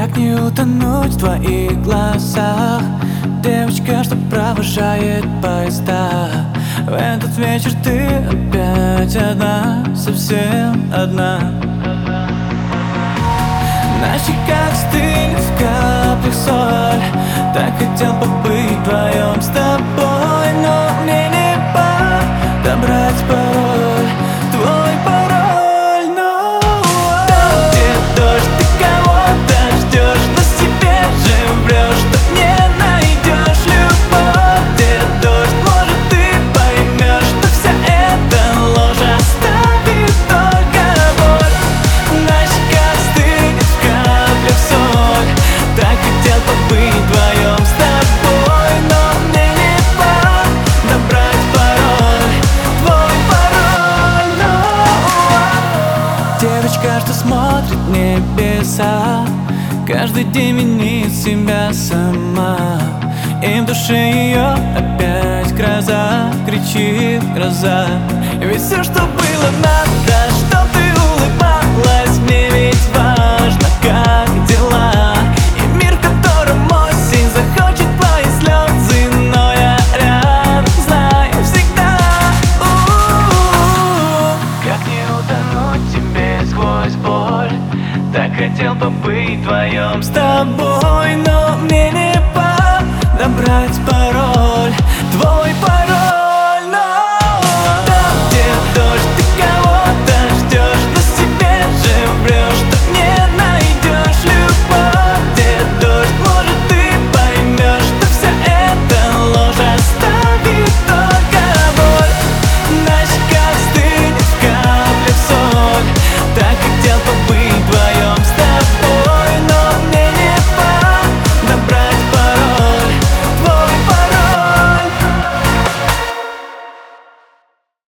Как не утонуть в твоих глазах, девочка, что провожает поезда. В этот вечер ты опять одна, совсем одна. На щеках стынет в каплях соль. Так хотел побыть вдвоем с тобой, но мне не подобрать пароль, твой пароль, но там, где дождь, ты кого-то ждешь, но себе же врешь, что не найдешь любовь. Где дождь, может, ты поймешь, что вся эта ложь оставит только боль. На щеках стынет в каплях соль. Так хотел побыть вдвоем с тобой, но мне не подобрать пароль, твой пароль, но девочка, что смотрит в небеса, каждый день винит себя сама. И в душе ее опять гроза, кричит гроза. Ведь все, что было надо, что ты улыбалась, мне ведь важно, как дела. И мир, в котором осень захочет твои слезы, но я рядом, знаю всегда. Как не утонуть тебе сквозь боль. Так хотел побыть вдвоем с тобой, но мне не подобрать пароль, твой пароль, но там, где дождь, ты кого-то ждешь, но себе же врешь, что не найдешь любовь. Где дождь, может, ты поймешь, что вся эта ложь оставит только боль. На щеках стынет в каплях соль. Так хотел побыть вдвоем с тобой, но мне не подобрать пароль.